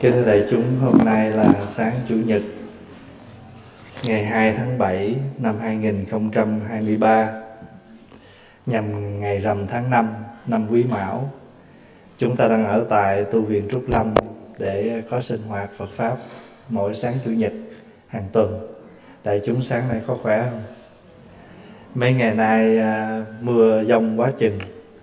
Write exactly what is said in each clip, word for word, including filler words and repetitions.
Kính thưa đại chúng, hôm nay là sáng Chủ nhật ngày hai tháng bảy năm hai nghìn không trăm hai mươi ba, nhằm ngày rằm tháng năm năm Quý Mão. Chúng ta đang ở tại tu viện Trúc Lâm để có sinh hoạt Phật Pháp mỗi sáng Chủ nhật hàng tuần. Đại chúng sáng nay có khỏe không? Mấy ngày nay à, mưa giông quá chừng.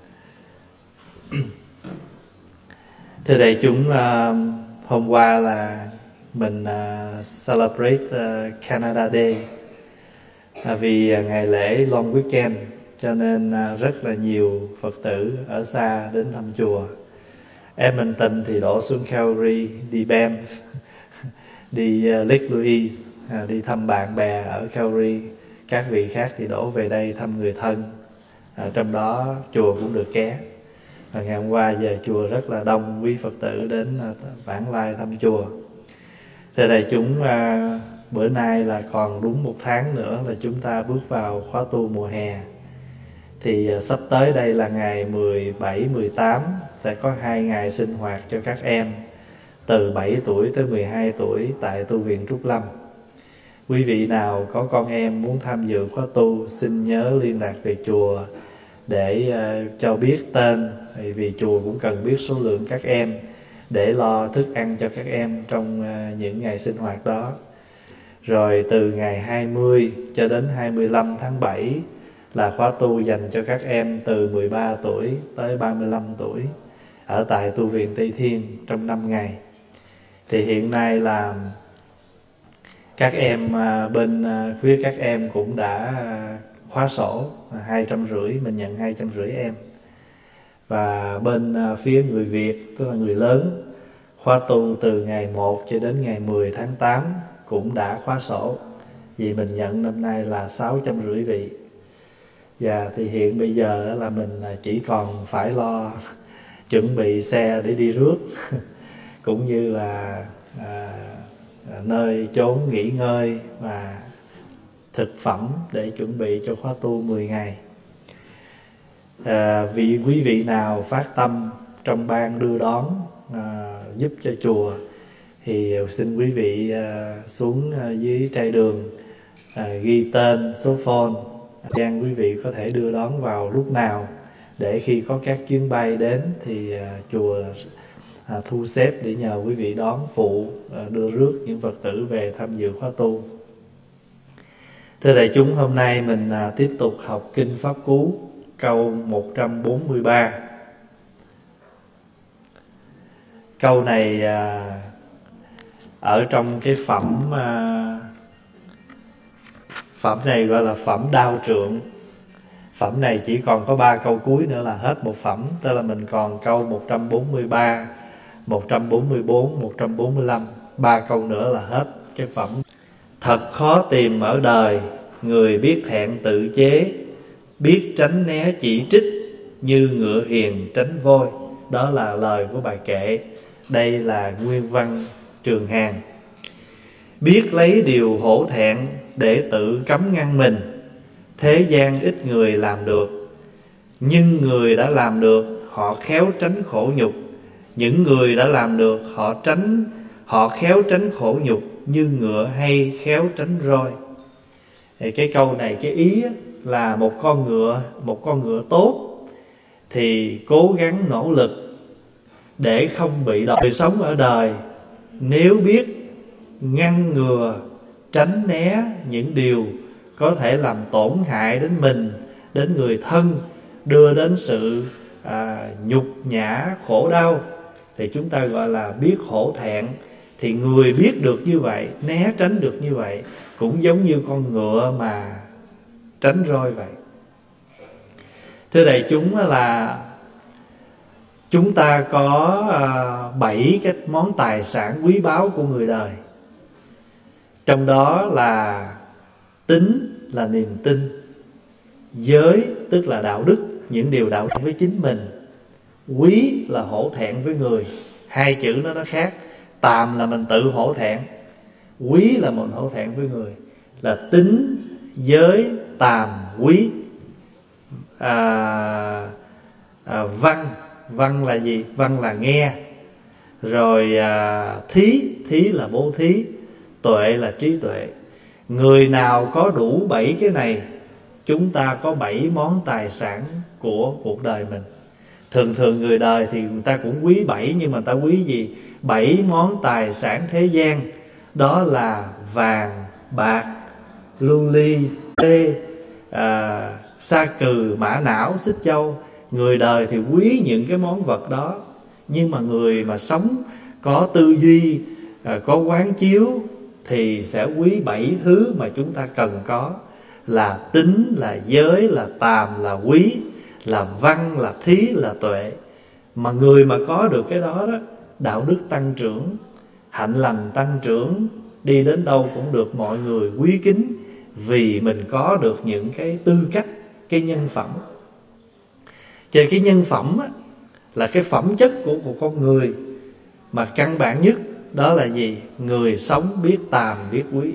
Thưa đại chúng, à, hôm qua là mình uh, celebrate uh, Canada Day, à, vì uh, ngày lễ long weekend, cho nên uh, rất là nhiều Phật tử ở xa đến thăm chùa. Edmonton thì đổ xuống Calgary, đi Banff, đi uh, Lake Louise, uh, đi thăm bạn bè ở Calgary. Các vị khác thì đổ về đây thăm người thân, uh, trong đó chùa cũng được ké. Và ngày hôm qua về chùa rất là đông quý Phật tử đến uh, vãng lai thăm chùa. Thưa đại chúng, à, bữa nay là còn đúng một tháng nữa là chúng ta bước vào khóa tu mùa hè. Thì à, sắp tới đây là ngày mười bảy, mười tám sẽ có hai ngày sinh hoạt cho các em từ bảy tuổi tới mười hai tuổi tại tu viện Trúc Lâm. Quý vị nào có con em muốn tham dự khóa tu, xin nhớ liên lạc về chùa để à, cho biết tên, vì chùa cũng cần biết số lượng các em để lo thức ăn cho các em trong những ngày sinh hoạt đó. Rồi từ ngày hai mươi cho đến hai mươi lăm tháng bảy là khóa tu dành cho các em từ mười ba tuổi tới ba mươi lăm tuổi ở tại tu viện Tây Thiên trong năm ngày. Thì hiện nay là các em bên phía các em cũng đã khóa sổ hai trăm rưỡi, mình nhận hai trăm rưỡi em. Và bên phía người Việt, tức là người lớn, khóa tu từ ngày một cho đến ngày mười tháng tám cũng đã khóa sổ, vì mình nhận năm nay là sáu trăm rưỡi vị. Và thì hiện bây giờ là mình chỉ còn phải lo chuẩn bị xe để đi rước cũng như là à, nơi chốn nghỉ ngơi và thực phẩm để chuẩn bị cho khóa tu mười ngày. À, vì quý vị nào phát tâm trong ban đưa đón à, giúp cho chùa thì xin quý vị à, xuống à, dưới trai đường à, ghi tên, số phone, gian quý vị có thể đưa đón vào lúc nào, để khi có các chuyến bay đến thì à, chùa à, thu xếp để nhờ quý vị đón phụ, à, đưa rước những Phật tử về tham dự khóa tu. Thưa đại chúng, hôm nay mình à, tiếp tục học Kinh Pháp Cú câu một trăm bốn mươi ba. Câu này à, ở trong cái phẩm à, phẩm này gọi là phẩm Đao Trượng. Phẩm này chỉ còn có ba câu cuối nữa là hết một phẩm. Tức là mình còn câu một trăm bốn mươi ba, một trăm bốn mươi bốn, một trăm bốn mươi lăm. Ba câu nữa là hết cái phẩm. Thật khó tìm ở đời, người biết thẹn tự chế, biết tránh né chỉ trích, như ngựa hiền tránh voi. Đó là lời của bài kệ. Đây là nguyên văn Trường Hàn. Biết lấy điều hổ thẹn để tự cấm ngăn mình, thế gian ít người làm được. Nhưng người đã làm được, họ khéo tránh khổ nhục. Những người đã làm được, họ tránh Họ khéo tránh khổ nhục, như ngựa hay khéo tránh roi. Thì cái câu này, cái ý là một con ngựa, một con ngựa tốt thì cố gắng nỗ lực để không bị đọt. Người sống ở đời nếu biết ngăn ngừa, tránh né những điều có thể làm tổn hại đến mình, đến người thân, đưa đến sự à, nhục nhã, khổ đau, thì chúng ta gọi là biết hổ thẹn. Thì người biết được như vậy, né tránh được như vậy, cũng giống như con ngựa mà tránh roi vậy. Thưa đại chúng, là chúng ta có bảy cái món tài sản quý báu của người đời. Trong đó là tín là niềm tin, giới tức là đạo đức, những điều đạo đức với chính mình, quý là hổ thẹn với người. Hai chữ đó nó khác. Tàm là mình tự hổ thẹn, quý là mình hổ thẹn với người. Là tín, giới, tàm, quý. à, à, Văn Văn là gì? Văn là nghe. Rồi à, thí, thí là bố thí, tuệ là trí tuệ. Người nào có đủ bảy cái này, chúng ta có bảy món tài sản của cuộc đời mình. Thường thường người đời thì người ta cũng quý bảy, nhưng mà người ta quý gì? Bảy món tài sản thế gian. Đó là vàng, bạc, lưu ly, tê, à, sa cừ, mã não, xích châu. Người đời thì quý những cái món vật đó. Nhưng mà người mà sống có tư duy, à, có quán chiếu thì sẽ quý bảy thứ mà chúng ta cần có. Là tín, là giới, là tàm, là quý, là văn, là thí, là tuệ. Mà người mà có được cái đó đó, đạo đức tăng trưởng, hạnh lành tăng trưởng, đi đến đâu cũng được mọi người quý kính, vì mình có được những cái tư cách, cái nhân phẩm. Chứ cái nhân phẩm á, là cái phẩm chất của một con người. Mà căn bản nhất đó là gì? Người sống biết tàm, biết quý.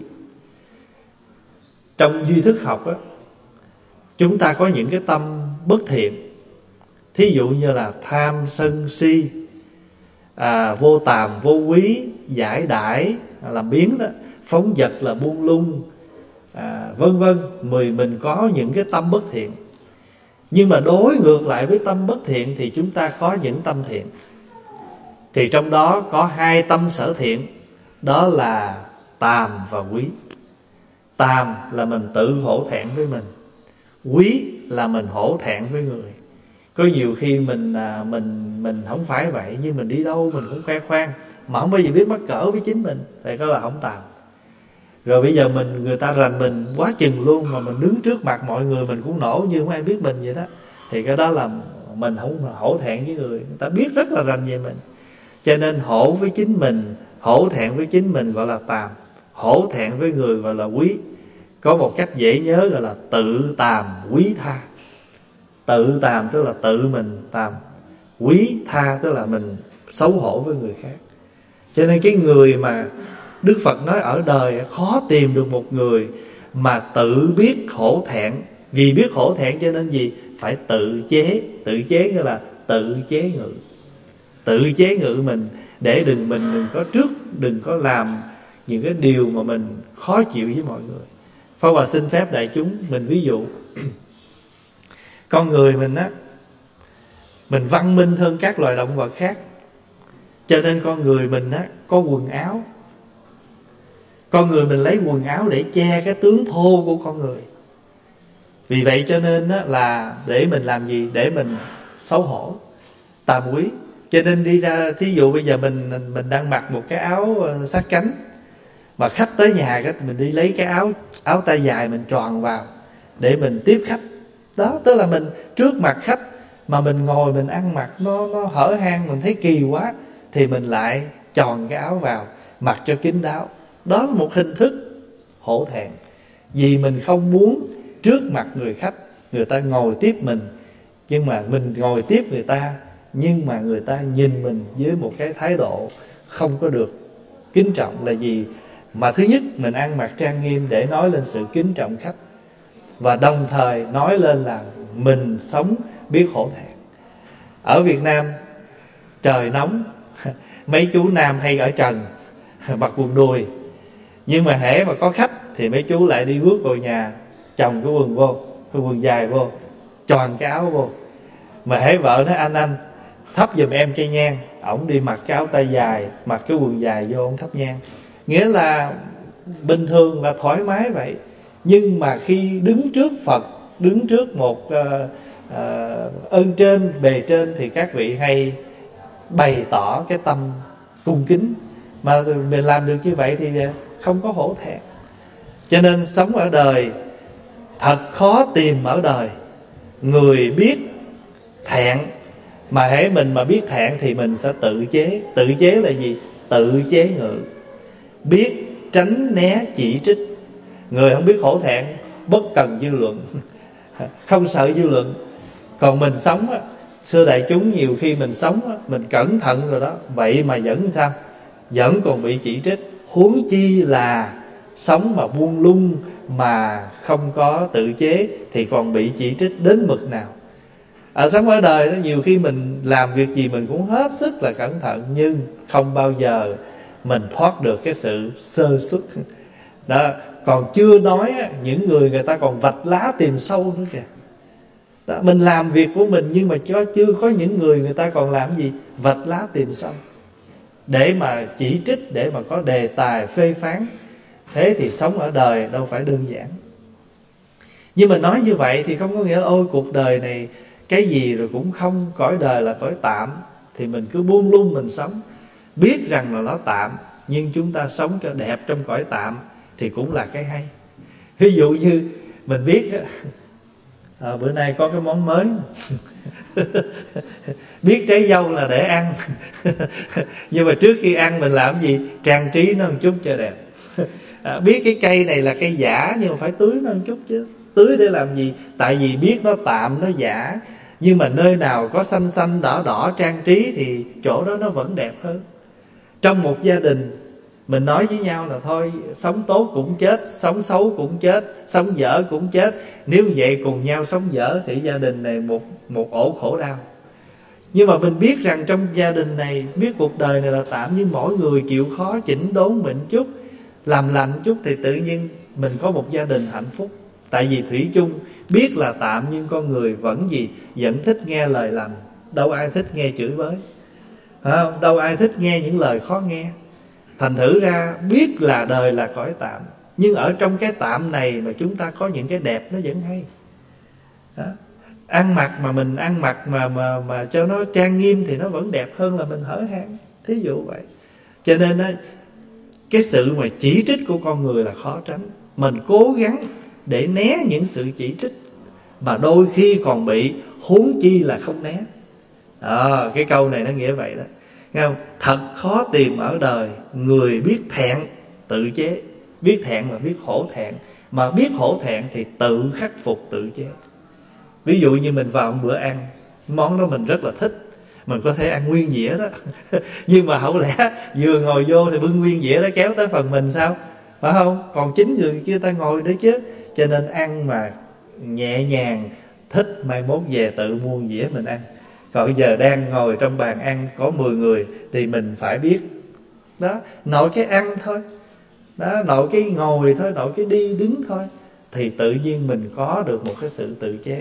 Trong duy thức học á, chúng ta có những cái tâm bất thiện. Thí dụ như là tham, sân, si, à, vô tàm, vô quý, giải đãi là biến đó, phóng dật là buông lung, à, vân vân. Mười mình có những cái tâm bất thiện. Nhưng mà đối ngược lại với tâm bất thiện thì chúng ta có những tâm thiện. Thì trong đó có hai tâm sở thiện, đó là tàm và quý. Tàm là mình tự hổ thẹn với mình, quý là mình hổ thẹn với người. Có nhiều khi mình à, mình mình không phải vậy, nhưng mình đi đâu mình cũng khoe khoang, mà không bao giờ biết mắc cỡ với chính mình, thì đó là không tàm. Rồi bây giờ mình người ta rành mình quá chừng luôn, mà mình đứng trước mặt mọi người mình cũng nổ như không ai biết mình vậy đó, thì cái đó là mình không hổ thẹn với người. Người ta biết rất là rành về mình. Cho nên hổ với chính mình, hổ thẹn với chính mình gọi là tàm, hổ thẹn với người gọi là quý. Có một cách dễ nhớ gọi là tự tàm quý tha. Tự tàm tức là tự mình tàm, quý tha tức là mình xấu hổ với người khác. Cho nên cái người mà Đức Phật nói ở đời khó tìm được một người mà tự biết hổ thẹn. Vì biết hổ thẹn cho nên gì? Phải tự chế. Tự chế nghĩa là tự chế ngự. Tự chế ngự mình, để đừng mình đừng có trước, đừng có làm những cái điều mà mình khó chịu với mọi người. Pháp Hòa xin phép đại chúng mình ví dụ. Con người mình á, mình văn minh hơn các loài động vật khác, cho nên con người mình á có quần áo. Con người mình lấy quần áo để che cái tướng thô của con người. Vì vậy cho nên á, là để mình làm gì? Để mình xấu hổ, tàm quý. Cho nên đi ra, thí dụ bây giờ mình mình đang mặc một cái áo sát cánh, mà khách tới nhà cái mình đi lấy cái áo áo tay dài mình tròn vào để mình tiếp khách. Đó, tức là mình trước mặt khách mà mình ngồi mình ăn mặc nó nó hở hang, mình thấy kỳ quá thì mình lại tròn cái áo vào, mặc cho kín đáo. Đó là một hình thức hổ thẹn. Vì mình không muốn trước mặt người khách người ta ngồi tiếp mình, nhưng mà mình ngồi tiếp người ta, nhưng mà người ta nhìn mình với một cái thái độ không có được kính trọng. Là gì? Mà thứ nhất mình ăn mặc trang nghiêm để nói lên sự kính trọng khách, và đồng thời nói lên là mình sống biết hổ thẹn. Ở Việt Nam trời nóng, mấy chú nam hay ở trần mặc quần đùi, nhưng mà hễ mà có khách thì mấy chú lại đi bước vào nhà, chồng cái quần vô, cái quần dài vô, tròn cái áo vô. Mà hễ vợ nói anh anh thắp giùm em cây nhang, ổng đi mặc cái áo tay dài, mặc cái quần dài vô ổng thắp nhang. Nghĩa là bình thường là thoải mái vậy, nhưng mà khi đứng trước Phật, đứng trước một uh, uh, ơn trên, bề trên, thì các vị hay bày tỏ cái tâm cung kính. Mà mình làm được như vậy thì không có hổ thẹn. Cho nên sống ở đời thật khó tìm ở đời người biết thẹn. Mà hễ mình mà biết thẹn thì mình sẽ tự chế. Tự chế là gì? Tự chế ngự, biết tránh né chỉ trích. Người không biết hổ thẹn bất cần dư luận, không sợ dư luận. Còn mình sống á, xưa đại chúng nhiều khi mình sống á, mình cẩn thận rồi đó, vậy mà vẫn sao? Vẫn còn bị chỉ trích. Huống chi là sống mà buông lung, mà không có tự chế thì còn bị chỉ trích đến mực nào. Ở sống ở đời đó, nhiều khi mình làm việc gì mình cũng hết sức là cẩn thận, nhưng không bao giờ mình thoát được cái sự sơ suất đó. Còn chưa nói những người người ta còn vạch lá tìm sâu nữa kìa đó. Mình làm việc của mình, nhưng mà cho chưa có những người người ta còn làm gì? Vạch lá tìm sâu, để mà chỉ trích, để mà có đề tài phê phán. Thế thì sống ở đời đâu phải đơn giản. Nhưng mà nói như vậy thì không có nghĩa là ôi cuộc đời này cái gì rồi cũng không, cõi đời là cõi tạm. Thì mình cứ buông lung mình sống, biết rằng là nó tạm, nhưng chúng ta sống cho đẹp trong cõi tạm thì cũng là cái hay. Ví dụ như mình biết à, bữa nay có cái món mới biết trái dâu là để ăn nhưng mà trước khi ăn mình làm gì? Trang trí nó một chút cho đẹp. À, biết cái cây này là cây giả, nhưng mà phải tưới nó một chút chứ. Tưới để làm gì? Tại vì biết nó tạm, nó giả, nhưng mà nơi nào có xanh xanh đỏ đỏ trang trí thì chỗ đó nó vẫn đẹp hơn. Trong một gia đình mình nói với nhau là thôi, sống tốt cũng chết, sống xấu cũng chết, sống dở cũng chết. Nếu vậy cùng nhau sống dở thì gia đình này một, một ổ khổ đau. Nhưng mà mình biết rằng trong gia đình này, biết cuộc đời này là tạm, nhưng mỗi người chịu khó chỉnh đốn mình chút, làm lành chút, thì tự nhiên mình có một gia đình hạnh phúc. Tại vì thủy chung biết là tạm, nhưng con người vẫn gì? Vẫn thích nghe lời lành. Đâu ai thích nghe chửi bới, phải không? Đâu ai thích nghe những lời khó nghe. Thành thử ra biết là đời là cõi tạm, nhưng ở trong cái tạm này mà chúng ta có những cái đẹp nó vẫn hay đó. Ăn mặc mà mình ăn mặc mà, mà, mà cho nó trang nghiêm thì nó vẫn đẹp hơn là mình hở hang. Thí dụ vậy. Cho nên đó, cái sự mà chỉ trích của con người là khó tránh. Mình cố gắng để né những sự chỉ trích, mà đôi khi còn bị, huống chi là không né. À, cái câu này nó nghĩa vậy đó. Nghe không? Thật khó tìm ở đời người biết thẹn tự chế. Biết thẹn là biết hổ thẹn, mà biết hổ thẹn thì tự khắc phục tự chế. Ví dụ như mình vào một bữa ăn, món đó mình rất là thích, mình có thể ăn nguyên dĩa đó nhưng mà hổng lẽ vừa ngồi vô thì bưng nguyên dĩa đó kéo tới phần mình sao? Phải không? Còn chín người kia ta ngồi đấy chứ. Cho nên ăn mà nhẹ nhàng, thích mai mốt về tự mua dĩa mình ăn. Còn giờ đang ngồi trong bàn ăn có mười người thì mình phải biết đó, nội cái ăn thôi đó, nội cái ngồi thôi, nội cái đi đứng thôi, thì tự nhiên mình có được một cái sự tự chế.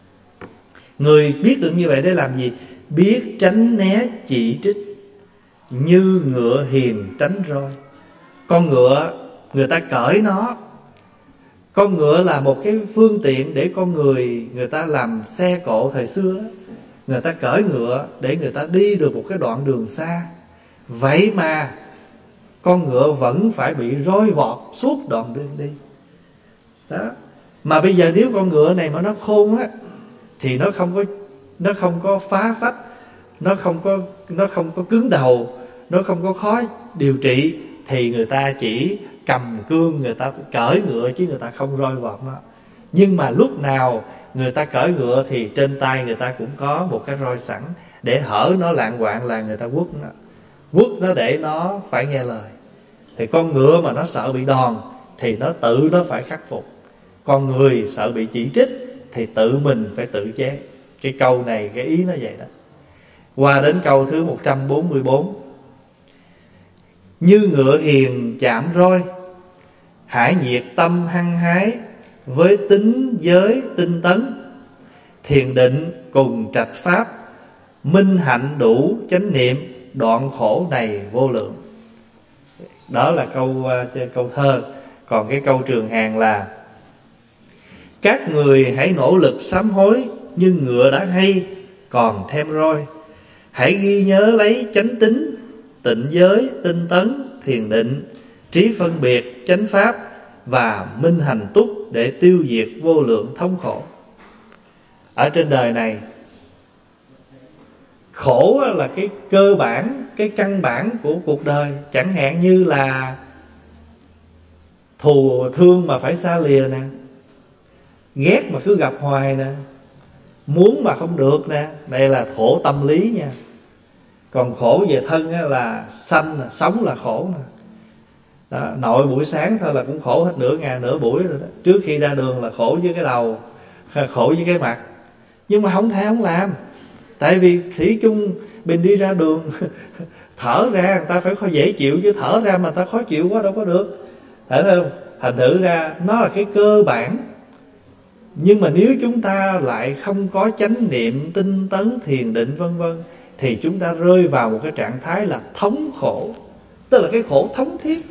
Người biết được như vậy để làm gì? Biết tránh né chỉ trích, như ngựa hiền tránh roi. Con ngựa người ta cởi nó, con ngựa là một cái phương tiện để con người người ta làm xe cộ thời xưa. Người ta cởi ngựa để người ta đi được một cái đoạn đường xa. Vậy mà con ngựa vẫn phải bị roi vọt suốt đoạn đường đi đó. Mà bây giờ nếu con ngựa này mà nó khôn á, thì nó không có nó không có phá phách, nó không có nó không có cứng đầu, nó không có khó điều trị, thì người ta chỉ cầm cương người ta cởi ngựa, chứ người ta không roi vọt nó. Nhưng mà lúc nào người ta cởi ngựa thì trên tay người ta cũng có một cái roi sẵn, để hở nó lạng quạng là người ta quất nó, quất nó để nó phải nghe lời. Thì con ngựa mà nó sợ bị đòn thì nó tự nó phải khắc phục. Con người sợ bị chỉ trích thì tự mình phải tự chế. Cái câu này cái ý nó vậy đó. Qua đến câu thứ một trăm bốn mươi bốn. Như ngựa hiền chạm roi, hải nhiệt tâm hăng hái, với tính giới tinh tấn, thiền định cùng trạch pháp, minh hạnh đủ chánh niệm, đoạn khổ này vô lượng. Đó là câu câu thơ. Còn cái câu trường hàng là: các người hãy nỗ lực sám hối, nhưng ngựa đã hay còn thêm roi. Hãy ghi nhớ lấy chánh tín, tịnh giới, tinh tấn, thiền định, trí phân biệt, chánh pháp và minh hành túc, để tiêu diệt vô lượng thống khổ. Ở trên đời này, khổ là cái cơ bản, cái căn bản của cuộc đời. Chẳng hạn như là thù thương mà phải xa lìa nè, ghét mà cứ gặp hoài nè, muốn mà không được nè. Đây là khổ tâm lý nha. Còn khổ về thân là sanh, là sống là khổ nè đó. Nội buổi sáng thôi là cũng khổ hết nửa ngày nửa buổi rồi đó. Trước khi ra đường là khổ với cái đầu, khổ với cái mặt. Nhưng mà không thể không làm. Tại vì thủy chung mình đi ra đường thở ra người ta phải khó dễ chịu, chứ thở ra mà người ta khó chịu quá đâu có được. Phải không? Thành thử ra nó là cái cơ bản. Nhưng mà nếu chúng ta lại không có chánh niệm, tinh tấn, thiền định vân vân, thì chúng ta rơi vào một cái trạng thái là thống khổ. Tức là cái khổ thống thiết.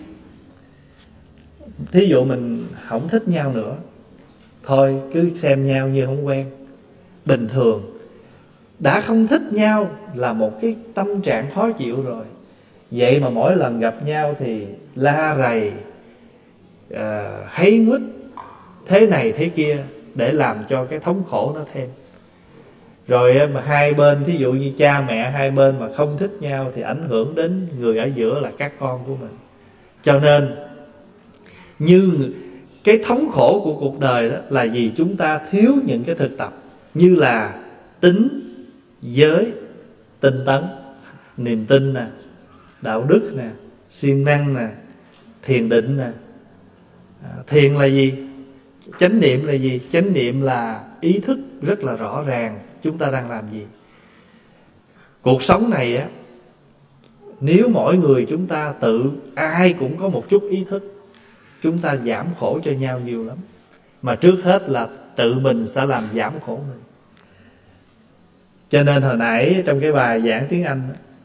Thí dụ mình không thích nhau nữa, thôi cứ xem nhau như không quen. Bình thường. Đã không thích nhau là một cái tâm trạng khó chịu rồi. Vậy mà mỗi lần gặp nhau thì la rầy, à, hay nguyết, thế này thế kia, để làm cho cái thống khổ nó thêm. Rồi mà hai bên, thí dụ như cha mẹ hai bên mà không thích nhau, thì ảnh hưởng đến người ở giữa là các con của mình. Cho nên như cái thống khổ của cuộc đời đó là vì chúng ta thiếu những cái thực tập, như là tín, giới, tinh tấn, niềm tin nè, đạo đức nè, siêng năng nè, thiền định nè. À, thiền là gì? Chánh niệm là gì? Chánh niệm là ý thức rất là rõ ràng chúng ta đang làm gì. Cuộc sống này á, nếu mỗi người chúng ta tự, ai cũng có một chút ý thức, chúng ta giảm khổ cho nhau nhiều lắm. Mà trước hết là tự mình sẽ làm giảm khổ mình. Cho nên hồi nãy trong cái bài giảng tiếng Anh,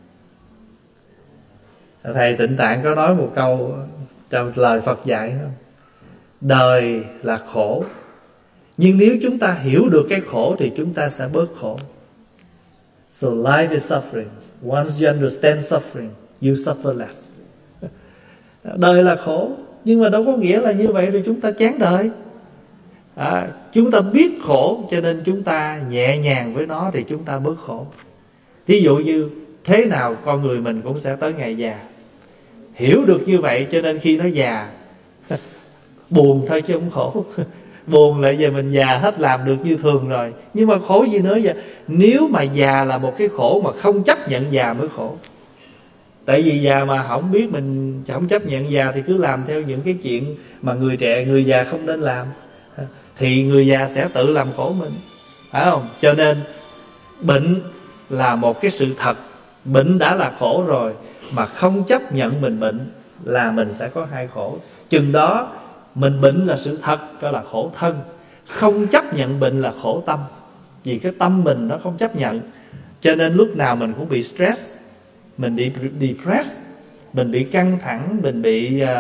thầy Tịnh Tạng có nói một câu trong lời Phật dạy đó: đời là khổ, nhưng nếu chúng ta hiểu được cái khổ thì chúng ta sẽ bớt khổ. So life is suffering. Once you understand suffering, you suffer less. Đời là khổ, nhưng mà đâu có nghĩa là như vậy rồi chúng ta chán đời. À, chúng ta biết khổ cho nên chúng ta nhẹ nhàng với nó thì chúng ta bớt khổ. Ví dụ như thế nào con người mình cũng sẽ tới ngày già. Hiểu được như vậy cho nên khi nó già buồn thôi chứ không khổ. Buồn lại giờ mình già hết làm được như thường rồi, nhưng mà khổ gì nữa vậy? Nếu mà già là một cái khổ mà không chấp nhận già mới khổ. Tại vì già mà không biết mình không chấp nhận già thì cứ làm theo những cái chuyện mà người trẻ, người già không nên làm, thì người già sẽ tự làm khổ mình, phải không? Cho nên bệnh là một cái sự thật. Bệnh đã là khổ rồi, mà không chấp nhận mình bệnh là mình sẽ có hai khổ. Chừng đó mình bệnh là sự thật, đó là khổ thân. Không chấp nhận bệnh là khổ tâm. Vì cái tâm mình nó không chấp nhận, cho nên lúc nào mình cũng bị stress, mình bị depressed, mình bị căng thẳng, mình bị uh,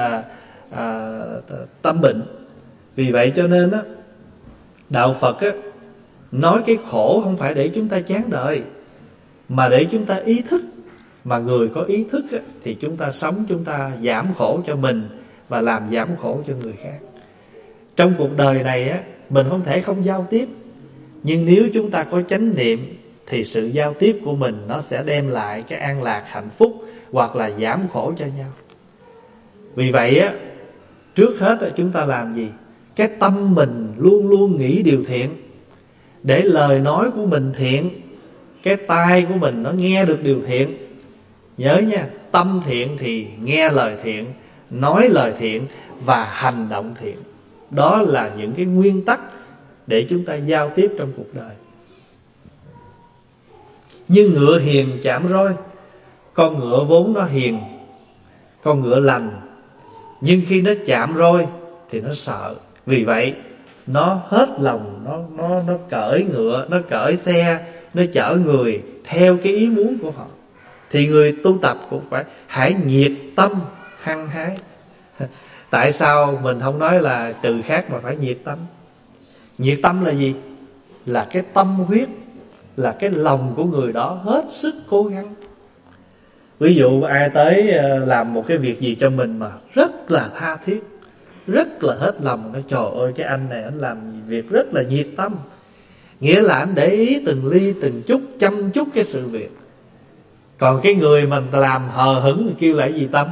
uh, tâm bệnh. Vì vậy cho nên á, đạo Phật á, nói cái khổ không phải để chúng ta chán đời, mà để chúng ta ý thức. Mà người có ý thức á, thì chúng ta sống, chúng ta giảm khổ cho mình và làm giảm khổ cho người khác. Trong cuộc đời này á, mình không thể không giao tiếp, nhưng nếu chúng ta có chánh niệm thì sự giao tiếp của mình nó sẽ đem lại cái an lạc, hạnh phúc, hoặc là giảm khổ cho nhau. Vì vậy á, trước hết á, chúng ta làm gì? Cái tâm mình luôn luôn nghĩ điều thiện, để lời nói của mình thiện, cái tai của mình nó nghe được điều thiện. Nhớ nha, tâm thiện thì nghe lời thiện, nói lời thiện và hành động thiện. Đó là những cái nguyên tắc để chúng ta giao tiếp trong cuộc đời. Như ngựa hiền chạm roi. Con ngựa vốn nó hiền, con ngựa lành, nhưng khi nó chạm roi thì nó sợ. Vì vậy nó hết lòng, Nó, nó, nó cởi ngựa, nó cởi xe, nó chở người theo cái ý muốn của họ. Thì người tu tập cũng phải hãy nhiệt tâm hăng hái. Tại sao mình không nói là từ khác mà phải nhiệt tâm? Nhiệt tâm là gì? Là cái tâm huyết, là cái lòng của người đó hết sức cố gắng. Ví dụ ai tới làm một cái việc gì cho mình mà rất là tha thiết, rất là hết lòng, nói trời ơi cái anh này anh làm việc rất là nhiệt tâm, nghĩa là anh để ý từng ly từng chút, chăm chút cái sự việc. Còn cái người mình làm hờ hững thì kêu là gì tâm?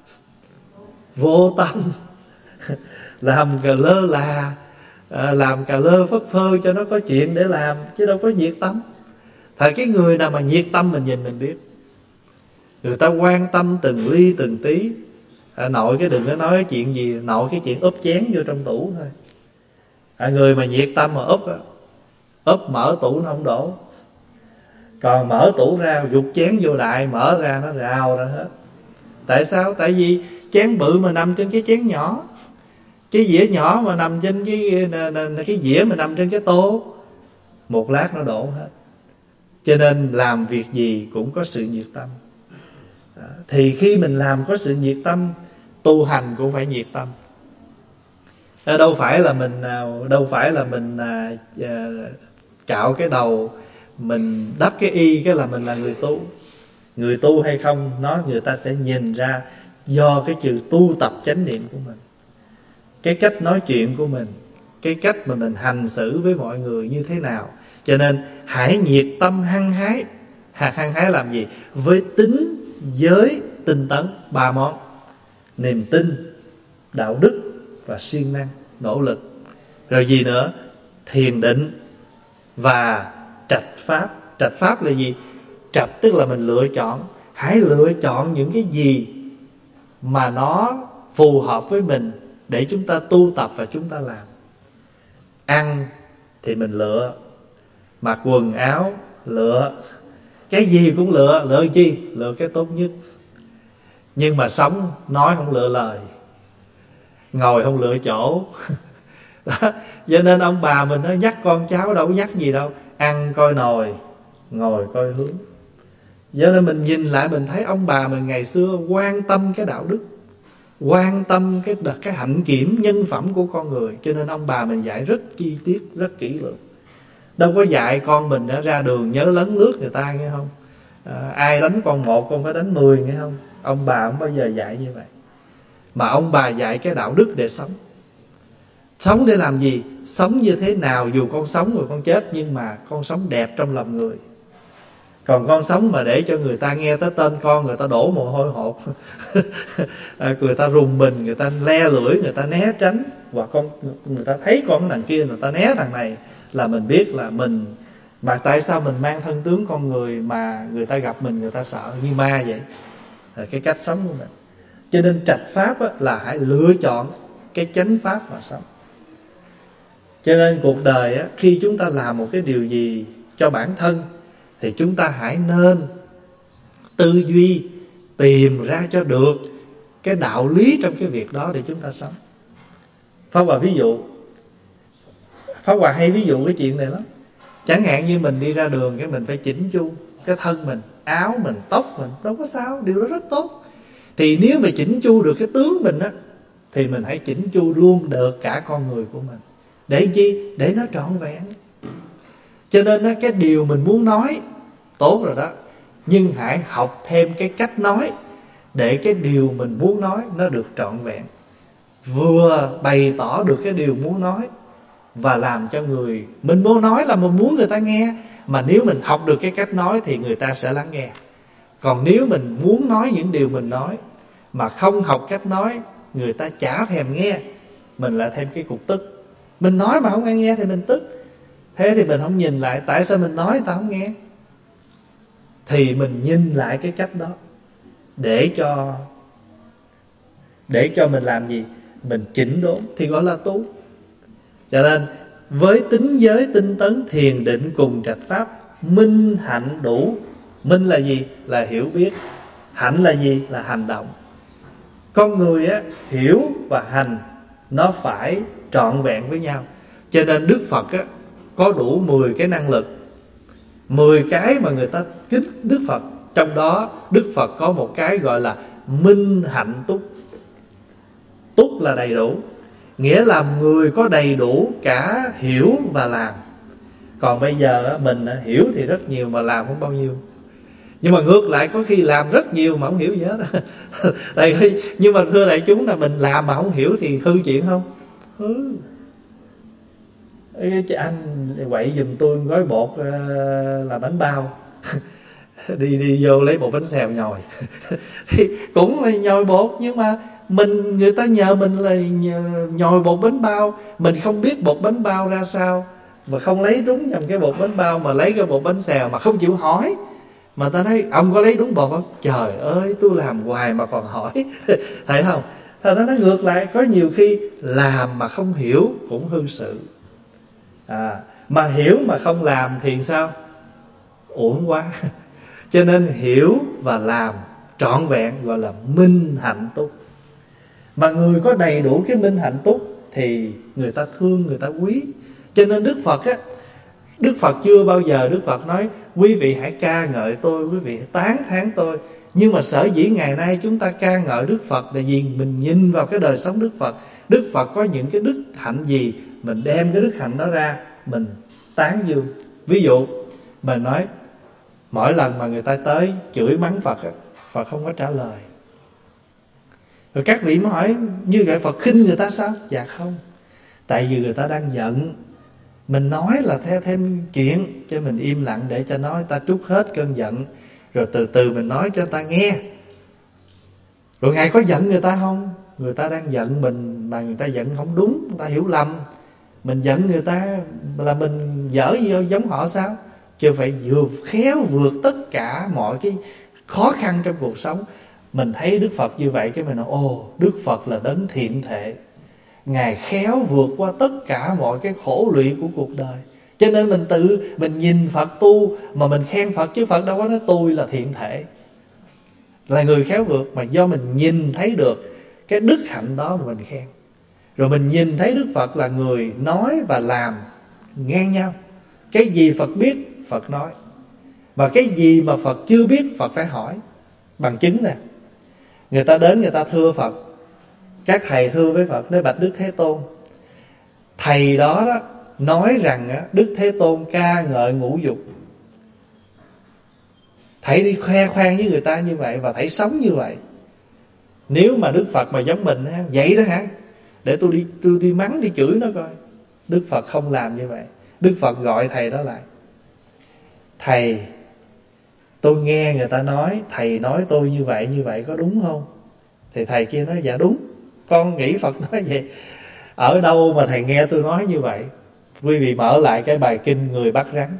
Vô tâm. Làm cà lơ là làm cà lơ phất phơ cho nó có chuyện để làm, chứ đâu có nhiệt tâm. Thật cái người nào mà nhiệt tâm mình nhìn mình biết. Người ta quan tâm từng ly từng tí. À, nội cái đừng có nói cái chuyện gì, nội cái chuyện úp chén vô trong tủ thôi. À, người mà nhiệt tâm mà úp úp mở tủ nó không đổ. Còn mở tủ ra dục chén vô đại, mở ra nó rào ra hết. Tại sao? Tại vì chén bự mà nằm trên cái chén nhỏ, cái dĩa nhỏ mà nằm trên cái cái dĩa mà nằm trên cái tô, một lát nó đổ hết. Cho nên làm việc gì cũng có sự nhiệt tâm. Đó. Thì khi mình làm có sự nhiệt tâm, tu hành cũng phải nhiệt tâm. Đó, đâu phải là mình đâu phải là mình à, à, cạo cái đầu, mình đắp cái y cái là mình là người tu. Người tu hay không, nó người ta sẽ nhìn ra do cái sự tu tập chánh niệm của mình, cái cách nói chuyện của mình, cái cách mà mình hành xử với mọi người như thế nào. Cho nên hãy nhiệt tâm hăng hái. Hạt hăng hái làm gì? Với tính, giới, tinh tấn, ba món: niềm tin, đạo đức và siêng năng, nỗ lực. Rồi gì nữa? Thiền định và trạch pháp. Trạch pháp là gì? Trạch tức là mình lựa chọn. Hãy lựa chọn những cái gì mà nó phù hợp với mình để chúng ta tu tập và chúng ta làm. Ăn thì mình lựa, mặc quần áo lựa, cái gì cũng lựa. Lựa chi? Lựa cái tốt nhất. Nhưng mà sống, nói không lựa lời, ngồi không lựa chỗ. Đó. Cho nên ông bà mình nó dắt con cháu đâu có dắt gì đâu. Ăn coi nồi, ngồi coi hướng. Cho nên mình nhìn lại mình thấy ông bà mình ngày xưa quan tâm cái đạo đức, quan tâm cái cái hạnh kiểm nhân phẩm của con người. Cho nên ông bà mình dạy rất chi tiết, rất kỹ lưỡng. Đâu có dạy con mình đã ra đường nhớ lấn lướt người ta, nghe không? À, ai đánh con một con phải đánh mười, nghe không? Ông bà không bao giờ dạy như vậy. Mà ông bà dạy cái đạo đức để sống. Sống để làm gì? Sống như thế nào dù con sống rồi con chết, nhưng mà con sống đẹp trong lòng người. Còn con sống mà để cho người ta nghe tới tên con, người ta đổ mồ hôi hột, người ta rùng mình, người ta le lưỡi, người ta né tránh, hoặc con người ta thấy con thằng kia, người ta né thằng này, là mình biết là mình. Mà tại sao mình mang thân tướng con người mà người ta gặp mình người ta sợ như ma vậy? Là cái cách sống của mình. Cho nên trạch pháp á, là hãy lựa chọn cái chánh pháp mà sống. Cho nên cuộc đời á, khi chúng ta làm một cái điều gì cho bản thân thì chúng ta hãy nên tư duy tìm ra cho được cái đạo lý trong cái việc đó để chúng ta sống. Pháp Hòa ví dụ, Pháp Hòa hay ví dụ cái chuyện này lắm. Chẳng hạn như mình đi ra đường, cái mình phải chỉnh chu cái thân mình, áo mình, tóc mình, đâu có sao, điều đó rất tốt. Thì nếu mà chỉnh chu được cái tướng mình á, thì mình hãy chỉnh chu luôn được cả con người của mình. Để chi? Để nó trọn vẹn. Cho nên á, cái điều mình muốn nói tốt rồi đó, nhưng hãy học thêm cái cách nói để cái điều mình muốn nói nó được trọn vẹn, vừa bày tỏ được cái điều muốn nói và làm cho người mình muốn nói là mình muốn người ta nghe. Mà nếu mình học được cái cách nói thì người ta sẽ lắng nghe. Còn nếu mình muốn nói những điều mình nói mà không học cách nói, người ta chả thèm nghe, mình lại thêm cái cục tức. Mình nói mà không ai nghe thì mình tức. Thế thì mình không nhìn lại tại sao mình nói ta không nghe, thì mình nhìn lại cái cách đó để cho để cho mình làm gì? Mình chỉnh đốn thì gọi là tu. Cho nên với tính giới, tinh tấn, thiền định cùng trạch pháp, minh hạnh đủ. Minh là gì? Là hiểu biết. Hạnh là gì? Là hành động. Con người á, hiểu và hành nó phải trọn vẹn với nhau. Cho nên Đức Phật á, có đủ mười cái năng lực, mười cái mà người ta kính Đức Phật. Trong đó Đức Phật có một cái gọi là minh hạnh túc. Túc là đầy đủ, nghĩa là người có đầy đủ cả hiểu và làm. Còn bây giờ mình hiểu thì rất nhiều mà làm không bao nhiêu. Nhưng mà ngược lại có khi làm rất nhiều mà không hiểu gì hết. Nhưng mà thưa đại chúng, là mình làm mà không hiểu thì hư chuyện không? Hư. Chứ anh quậy giùm tôi gói bột uh, là bánh bao. đi đi vô lấy bột bánh xèo nhồi. Thì cũng là nhồi bột, nhưng mà mình người ta nhờ mình là nhồi bột bánh bao, mình không biết bột bánh bao ra sao, mà không lấy đúng nhầm cái bột bánh bao, mà lấy cái bột bánh xèo mà không chịu hỏi. Mà ta nói ông có lấy đúng bột không? Trời ơi, tôi làm hoài mà còn hỏi. Thấy không? Thật ra nó ngược lại, có nhiều khi làm mà không hiểu cũng hư sự. À, Mà hiểu mà không làm thì sao? Uổng quá. Cho nên hiểu và làm trọn vẹn gọi là minh hạnh túc. Mà người có đầy đủ cái minh hạnh túc thì người ta thương, người ta quý. Cho nên Đức Phật á, Đức Phật chưa bao giờ Đức Phật nói quý vị hãy ca ngợi tôi, quý vị hãy tán thán tôi. Nhưng mà sở dĩ ngày nay chúng ta ca ngợi Đức Phật là vì mình nhìn vào cái đời sống Đức Phật. Đức Phật có những cái đức hạnh gì, mình đem cái đức hạnh đó ra, mình tán dương. Ví dụ mình nói mỗi lần mà người ta tới chửi mắng Phật, Phật không có trả lời. Rồi các vị mới hỏi như vậy Phật khinh người ta sao? Dạ không. Tại vì người ta đang giận, mình nói là theo thêm chuyện, cho mình im lặng để cho nói ta trút hết cơn giận, rồi từ từ mình nói cho ta nghe. Rồi Ngài có giận người ta không? Người ta đang giận mình mà người ta giận không đúng, người ta hiểu lầm. Mình giận người ta là mình dở gì giống họ sao? Chứ phải vượt khéo vượt tất cả mọi cái khó khăn trong cuộc sống. Mình thấy Đức Phật như vậy, cái mình nói ồ, Đức Phật là đấng thiện thể, Ngài khéo vượt qua tất cả mọi cái khổ lụy của cuộc đời. Cho nên mình tự mình nhìn Phật tu mà mình khen Phật, chứ Phật đâu có nói tôi là thiện thể, là người khéo vượt. Mà do mình nhìn thấy được cái đức hạnh đó mà mình khen. Rồi mình nhìn thấy Đức Phật là người nói và làm ngang nhau. Cái gì Phật biết Phật nói, và cái gì mà Phật chưa biết Phật phải hỏi. Bằng chứng nè, người ta đến người ta thưa Phật, các thầy thưa với Phật, nói bạch Đức Thế Tôn, thầy đó, đó nói rằng Đức Thế Tôn ca ngợi ngũ dục. Thầy đi khoe khoang với người ta như vậy và thầy sống như vậy. Nếu mà Đức Phật mà giống mình vậy đó hả, để tôi đi tôi đi mắng đi chửi nó coi. Đức Phật không làm như vậy. Đức Phật gọi thầy đó lại. Thầy, tôi nghe người ta nói thầy nói tôi như vậy như vậy có đúng không? Thì thầy kia nói dạ đúng, con nghĩ Phật nói vậy. Ở đâu mà thầy nghe tôi nói như vậy? Quý vị mở lại cái bài kinh Người bắt rắn.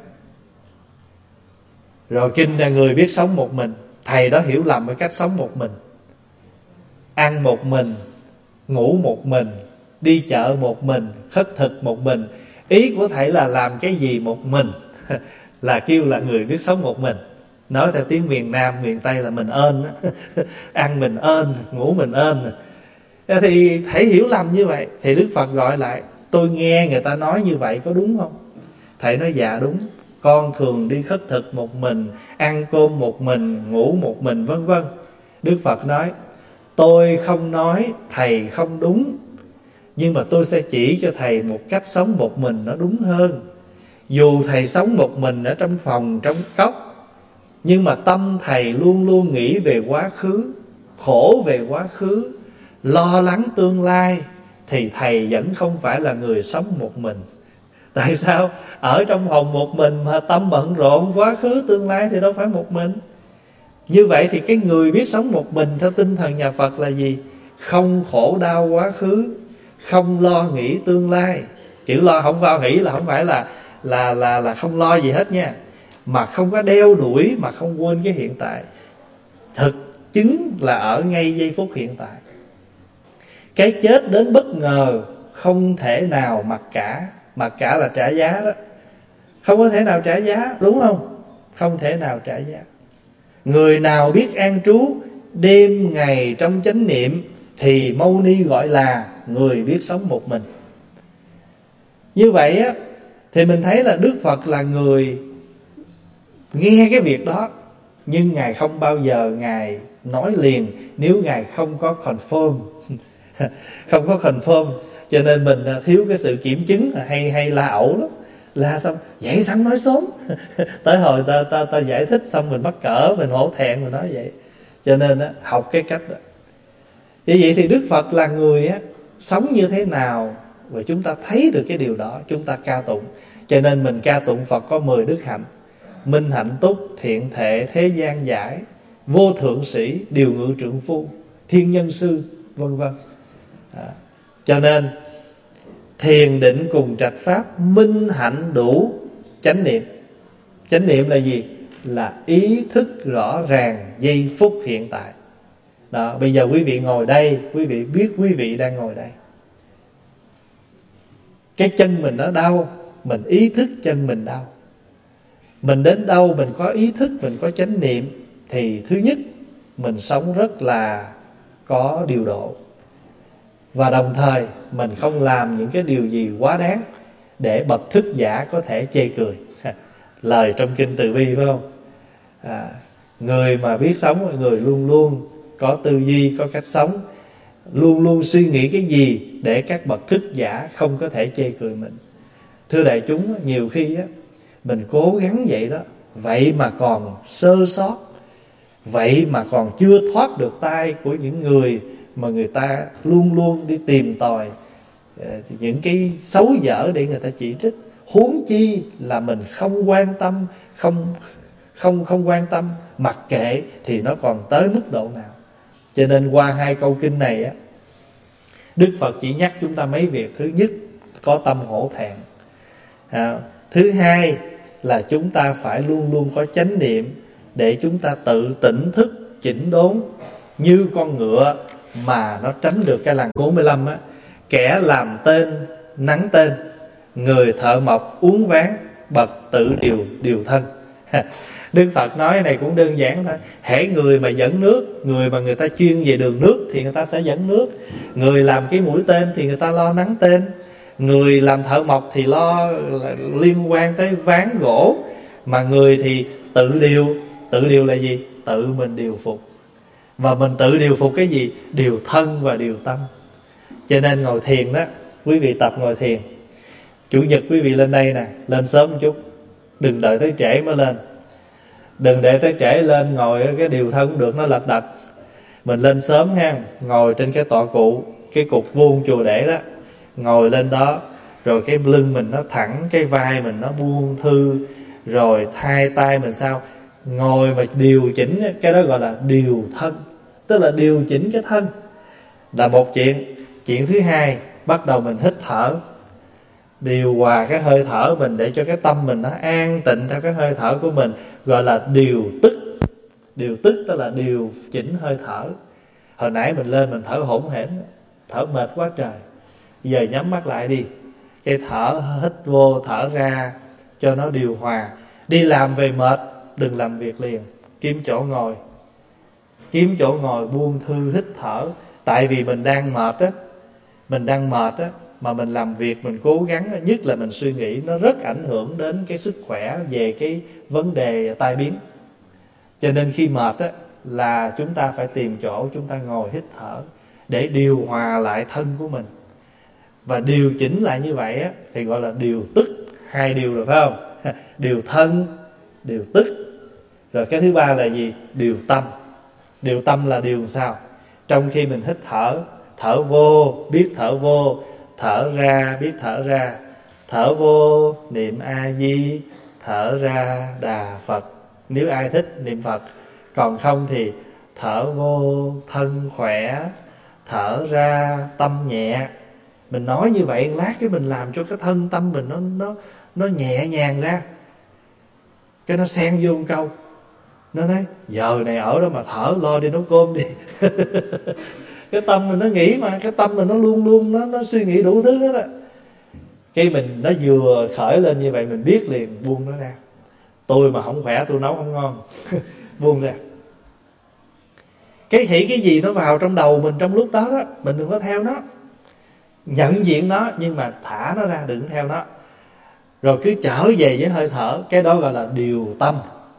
Rồi kinh là người biết sống một mình. Thầy đó hiểu lầm cái cách sống một mình, ăn một mình, ngủ một mình, đi chợ một mình, khất thực một mình. Ý của thầy là làm cái gì một mình là kêu là người biết sống một mình. Nói theo tiếng miền Nam, miền Tây là mình ơn ăn mình ơn, ngủ mình ơn. Thì thầy hiểu lầm như vậy. Thì Đức Phật gọi lại, tôi nghe người ta nói như vậy có đúng không? Thầy nói dạ đúng, con thường đi khất thực một mình, ăn cơm một mình, ngủ một mình, vân vân. Đức Phật nói, tôi không nói thầy không đúng, nhưng mà tôi sẽ chỉ cho thầy một cách sống một mình nó đúng hơn. Dù thầy sống một mình ở trong phòng, trong cốc, nhưng mà tâm thầy luôn luôn nghĩ về quá khứ, khổ về quá khứ, lo lắng tương lai, thì thầy vẫn không phải là người sống một mình. Tại sao? Ở trong phòng một mình mà tâm bận rộn quá khứ tương lai thì đâu phải một mình. Như vậy thì cái người biết sống một mình theo tinh thần nhà Phật là gì? Không khổ đau quá khứ, không lo nghĩ tương lai. Chữ lo không lo nghĩ là không phải là là là là không lo gì hết nha, mà không có đeo đuổi, mà không quên cái hiện tại. Thực chứng là ở ngay giây phút hiện tại. Cái chết đến bất ngờ không thể nào mặc cả. Mặc cả là trả giá đó. Không có thể nào trả giá, đúng không? Không thể nào trả giá. Người nào biết an trú đêm ngày trong chánh niệm thì Mâu Ni gọi là người biết sống một mình. Như vậy á, thì mình thấy là Đức Phật là người nghe cái việc đó, nhưng Ngài không bao giờ Ngài nói liền nếu Ngài không có confirm. Không có confirm. Cho nên mình thiếu cái sự kiểm chứng, hay hay la ẩu lắm. La xong vậy sao nói sớm. Tới hồi ta, ta, ta giải thích xong mình mắc cỡ, mình hổ thẹn, mình nói vậy. Cho nên á, học cái cách đó. Như vậy thì Đức Phật là người á, sống như thế nào, và chúng ta thấy được cái điều đó, chúng ta ca tụng. Cho nên mình ca tụng Phật có mười đức hạnh: minh hạnh túc, thiện thệ, thế gian giải, vô thượng sĩ, điều ngự trượng phu, thiên nhân sư, vân vân. Cho nên thiền định cùng trạch pháp, minh hạnh đủ, chánh niệm. Chánh niệm là gì? Là ý thức rõ ràng giây phút hiện tại. Đó, bây giờ quý vị ngồi đây, quý vị biết quý vị đang ngồi đây. Cái chân mình nó đau, mình ý thức chân mình đau. Mình đến đâu mình có ý thức, mình có chánh niệm, thì thứ nhất mình sống rất là có điều độ. Và đồng thời mình không làm những cái điều gì quá đáng để bậc thức giả có thể chê cười. Lời trong kinh Từ Bi phải không? À, người mà biết sống là người luôn luôn có tư duy, có cách sống, luôn luôn suy nghĩ cái gì để các bậc thức giả không có thể chê cười mình. Thưa đại chúng, nhiều khi á, mình cố gắng vậy đó, vậy mà còn sơ sót, vậy mà còn chưa thoát được tay của những người mà người ta luôn luôn đi tìm tòi những cái xấu dở để người ta chỉ trích. Huống chi là mình không quan tâm, không không không quan tâm, mặc kệ, thì nó còn tới mức độ nào. Cho nên qua hai câu kinh này á, Đức Phật chỉ nhắc chúng ta mấy việc. Thứ nhất, có tâm hổ thẹn. À, thứ hai là chúng ta phải luôn luôn có chánh niệm để chúng ta tự tỉnh thức, chỉnh đốn như con ngựa mà nó tránh được cái lằn. Bốn mươi lăm á, kẻ làm tên nắng tên, người thợ mộc uốn ván, bậc tự điều điều thân. Đức Phật nói này cũng đơn giản thôi. Hễ người mà dẫn nước, người mà người ta chuyên về đường nước thì người ta sẽ dẫn nước. Người làm cái mũi tên thì người ta lo nắng tên. Người làm thợ mộc thì lo liên quan tới ván gỗ. Mà người thì tự điều. Tự điều là gì? Tự mình điều phục. Và mình tự điều phục cái gì? Điều thân và điều tâm. Cho nên ngồi thiền đó, quý vị tập ngồi thiền. Chủ nhật quý vị lên đây nè, lên sớm một chút, đừng đợi tới trễ mới lên. Đừng để tới trễ lên ngồi cái điều thân được, nó lật đật. Mình lên sớm ha, ngồi trên cái tọa cụ, cái cục vuông chùa để đó, ngồi lên đó, rồi cái lưng mình nó thẳng, cái vai mình nó buông thư, rồi hai tay mình sao, ngồi mà điều chỉnh, cái đó gọi là điều thân. Tức là điều chỉnh cái thân là một chuyện. Chuyện thứ hai, bắt đầu mình hít thở, điều hòa cái hơi thở mình để cho cái tâm mình nó an tịnh theo cái hơi thở của mình, gọi là điều tức. Điều tức tức là điều chỉnh hơi thở. Hồi nãy mình lên mình thở hổn hển, thở mệt quá trời. Giờ nhắm mắt lại đi, cái thở hít vô thở ra cho nó điều hòa. Đi làm về mệt, đừng làm việc liền, kiếm chỗ ngồi, kiếm chỗ ngồi buông thư hít thở. Tại vì mình đang mệt á, mình đang mệt á, mà mình làm việc, mình cố gắng, nhất là mình suy nghĩ, nó rất ảnh hưởng đến cái sức khỏe về cái vấn đề tai biến. Cho nên khi mệt á, là chúng ta phải tìm chỗ chúng ta ngồi hít thở để điều hòa lại thân của mình. Và điều chỉnh lại như vậy á, thì gọi là điều tức. Hai điều rồi phải không? Điều thân, điều tức. Rồi cái thứ ba là gì? Điều tâm. Điều tâm là điều sao? Trong khi mình hít thở, thở vô biết thở vô, thở ra biết thở ra. Thở vô niệm A Di, thở ra Đà Phật. Nếu ai thích niệm Phật. Còn không thì thở vô thân khỏe, thở ra tâm nhẹ. Mình nói như vậy lát cái mình làm cho cái thân tâm mình nó nó nó nhẹ nhàng ra. Cái nó xen vô một câu, nó nói giờ này ở đó mà thở, lo đi nấu cơm đi. Cái tâm mình nó nghĩ mà, cái tâm mình nó luôn luôn nó, nó suy nghĩ đủ thứ hết á. Cái mình nó vừa khởi lên như vậy mình biết liền, buông nó ra. Tôi mà không khỏe tôi nấu không ngon. Buông ra. Cái hỷ cái gì nó vào trong đầu mình trong lúc đó đó, mình đừng có theo nó. Nhận diện nó nhưng mà thả nó ra, đừng theo nó. Rồi cứ trở về với hơi thở. Cái đó gọi là điều tâm.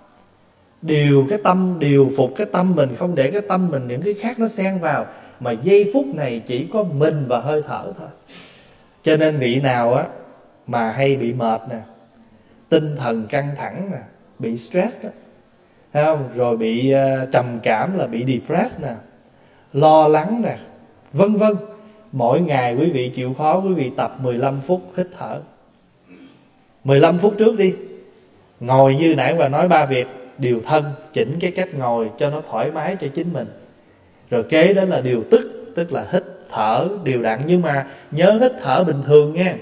Điều cái tâm, điều phục cái tâm mình, không để cái tâm mình những cái khác nó xen vào. Mà giây phút này chỉ có mình và hơi thở thôi. Cho nên vị nào á mà hay bị mệt nè, tinh thần căng thẳng nè, bị stress đó, thấy không? Rồi bị uh, trầm cảm là bị depressed nè, lo lắng nè, vân vân. Mỗi ngày quý vị chịu khó, quý vị tập mười lăm phút hít thở. mười lăm phút trước đi. Ngồi như nãy bà nói ba việc. Điều thân, chỉnh cái cách ngồi cho nó thoải mái cho chính mình. Rồi kế đó là điều tức, tức là hít thở đều đặn. Nhưng mà nhớ hít thở bình thường nha.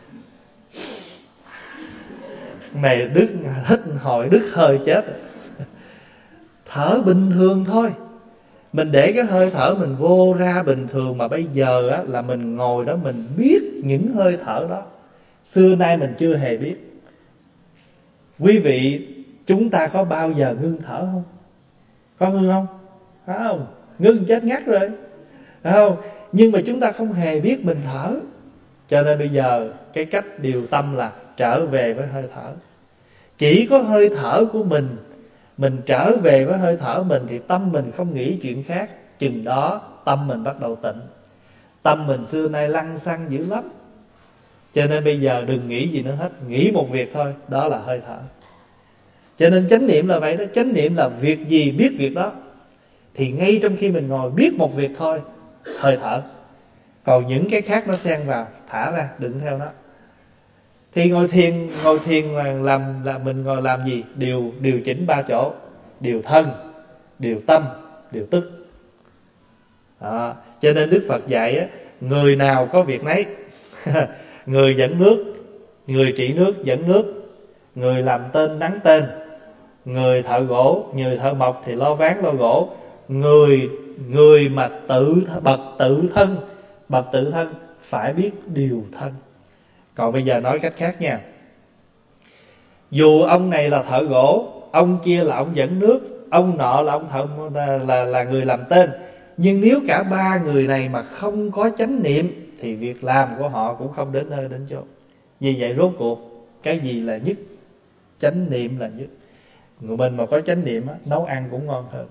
Này đứt, hít hồi đứt hơi chết. Thở bình thường thôi. Mình để cái hơi thở mình vô ra bình thường. Mà bây giờ á, là mình ngồi đó mình biết những hơi thở đó. Xưa nay mình chưa hề biết. Quý vị, chúng ta có bao giờ ngưng thở không? Có ngưng không? Phải không? Ngưng chết ngắt rồi, phải không? Nhưng mà chúng ta không hề biết mình thở. Cho nên bây giờ cái cách điều tâm là trở về với hơi thở. Chỉ có hơi thở của mình, mình trở về với hơi thở mình thì tâm mình không nghĩ chuyện khác. Chừng đó tâm mình bắt đầu tịnh. Tâm mình xưa nay lăng xăng dữ lắm. Cho nên bây giờ đừng nghĩ gì nữa hết, nghĩ một việc thôi, đó là hơi thở. Cho nên chánh niệm là vậy đó. Chánh niệm là việc gì biết việc đó. Thì ngay trong khi mình ngồi biết một việc thôi, hơi thở. Còn những cái khác nó xen vào, thả ra, đừng theo nó. Thì ngồi thiền, ngồi thiền làm là mình ngồi làm gì? Điều điều chỉnh ba chỗ: điều thân, điều tâm, điều tức. Đó. Cho nên Đức Phật dạy á, người nào có việc nấy. Người dẫn nước, người trị nước dẫn nước, người làm tên nắn tên, người thợ gỗ, người thợ mộc thì lo ván lo gỗ. Người người mà tự bậc tự thân, bậc tự thân phải biết điều thân. Còn bây giờ nói cách khác nha. Dù ông này là thợ gỗ, ông kia là ông dẫn nước, ông nọ là ông thợ là, là, là người làm tên, nhưng nếu cả ba người này mà không có chánh niệm thì việc làm của họ cũng không đến nơi đến chốn. Vì vậy rốt cuộc cái gì là nhất? Chánh niệm là nhất. Người mình mà có chánh niệm á, nấu ăn cũng ngon hơn.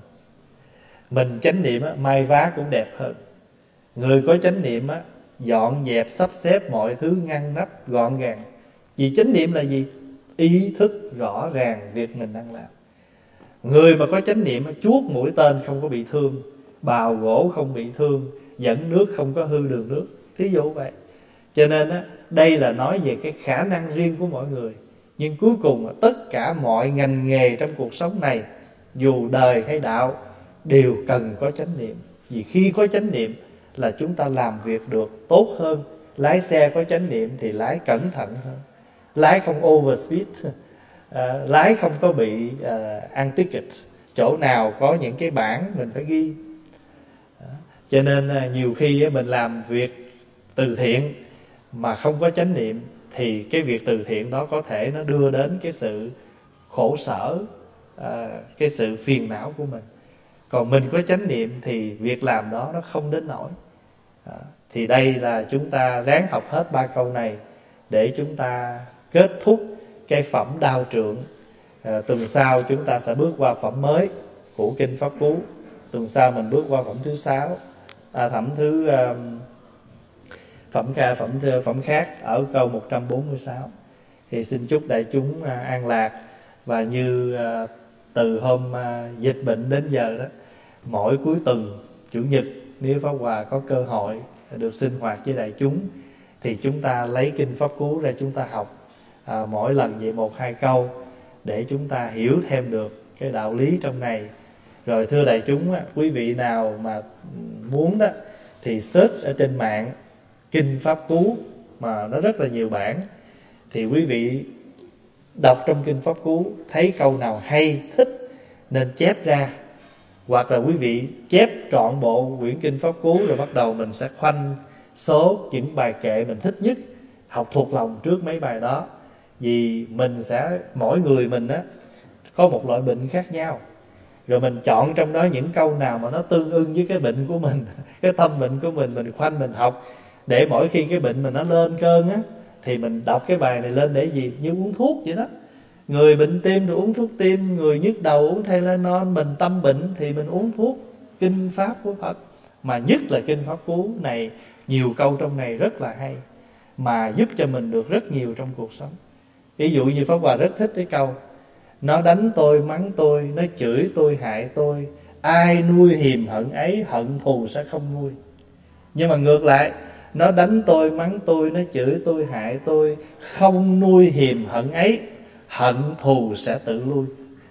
Mình chánh niệm á, may vá cũng đẹp hơn. Người có chánh niệm á, dọn dẹp sắp xếp mọi thứ ngăn nắp gọn gàng. Vì chánh niệm là gì? Ý thức rõ ràng việc mình đang làm. Người mà có chánh niệm á, chuốt mũi tên không có bị thương, bào gỗ không bị thương, dẫn nước không có hư đường nước. Thí dụ vậy. Cho nên á, đây là nói về cái khả năng riêng của mỗi người. Nhưng cuối cùng tất cả mọi ngành nghề trong cuộc sống này, dù đời hay đạo, đều cần có chánh niệm. Vì khi có chánh niệm là chúng ta làm việc được tốt hơn. Lái xe có chánh niệm thì lái cẩn thận hơn, lái không overspeed, à, lái không có bị à, ăn ticket. Chỗ nào có những cái bảng mình phải ghi. Đó. Cho nên à, nhiều khi mình làm việc từ thiện mà không có chánh niệm thì cái việc từ thiện đó có thể nó đưa đến cái sự khổ sở, à, cái sự phiền não của mình. Còn mình có chánh niệm thì việc làm đó nó không đến nỗi. Đó. Thì đây là chúng ta ráng học hết ba câu này để chúng ta kết thúc cái phẩm Đao Trượng. à, Tuần sau chúng ta sẽ bước qua phẩm mới của Kinh Pháp Cú. Tuần sau mình bước qua phẩm thứ sáu, à, phẩm thứ um, phẩm ca phẩm phẩm khác ở câu một trăm bốn mươi sáu. Thì xin chúc đại chúng à, an lạc. Và như à, từ hôm à, dịch bệnh đến giờ đó, mỗi cuối tuần chủ nhật nếu Pháp Hòa có cơ hội được sinh hoạt với đại chúng thì chúng ta lấy Kinh Pháp Cú ra chúng ta học, à, mỗi lần vậy một hai câu để chúng ta hiểu thêm được cái đạo lý trong này. Rồi thưa đại chúng, quý vị nào mà muốn đó thì search ở trên mạng Kinh Pháp Cú mà nó rất là nhiều bản. Thì quý vị đọc trong Kinh Pháp Cú thấy câu nào hay, thích nên chép ra. Hoặc là quý vị chép trọn bộ quyển Kinh Pháp Cú rồi bắt đầu mình sẽ khoanh số những bài kệ mình thích nhất, học thuộc lòng trước mấy bài đó. Vì mình sẽ, mỗi người mình á có một loại bệnh khác nhau, rồi mình chọn trong đó những câu nào mà nó tương ưng với cái bệnh của mình, cái tâm bệnh của mình, mình khoanh mình học. Để mỗi khi cái bệnh mình nó lên cơn á thì mình đọc cái bài này lên để gì? Như uống thuốc vậy đó. Người bệnh tim thì uống thuốc tim, người nhức đầu uống Tylenol, mình tâm bệnh thì mình uống thuốc Kinh Pháp của Phật. Mà nhất là Kinh Pháp Cú này, nhiều câu trong này rất là hay, mà giúp cho mình được rất nhiều trong cuộc sống. Ví dụ như Pháp Hòa rất thích cái câu: nó đánh tôi, mắng tôi, nó chửi tôi, hại tôi, ai nuôi hiềm hận ấy, hận thù sẽ không nuôi. Nhưng mà ngược lại, nó đánh tôi, mắng tôi, nó chửi tôi, hại tôi, không nuôi hiềm hận ấy, hận thù sẽ tự lui.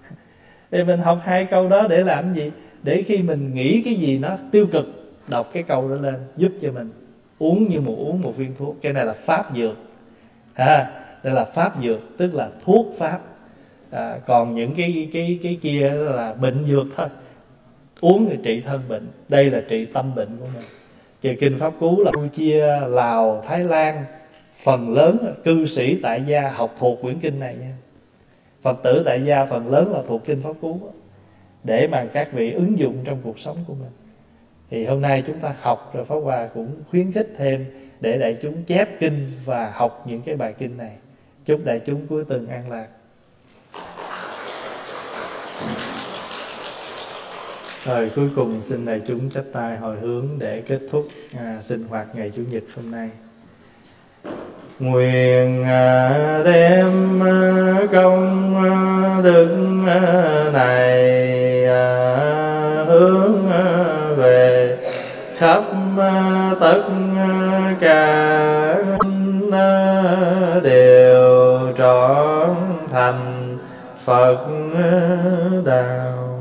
Thì mình học hai câu đó để làm gì? Để khi mình nghĩ cái gì nó tiêu cực, đọc cái câu đó lên, giúp cho mình uống như một uống một viên thuốc. Cái này là pháp dược, à, đây là pháp dược, tức là thuốc pháp. À, còn những cái cái cái kia là bệnh dược thôi, uống thì trị thân bệnh. Đây là trị tâm bệnh của mình. Thì Kinh Pháp Cú là Campuchia, Lào, Thái Lan, phần lớn là cư sĩ tại gia học thuộc quyển kinh này nha. Phật tử tại gia phần lớn là thuộc kinh Pháp Cú, để mà các vị ứng dụng trong cuộc sống của mình. Thì hôm nay chúng ta học rồi, Pháp Hòa cũng khuyến khích thêm để đại chúng chép kinh và học những cái bài kinh này. Chúc đại chúng cuối tuần an lạc. Rồi cuối cùng xin đại chúng chắp tay hồi hướng để kết thúc à, sinh hoạt ngày Chủ nhật hôm nay. Nguyện à, đem à, công à, đức à, này à, hướng à, về khắp à, tất à, cả à, đều trọn thành Phật đạo.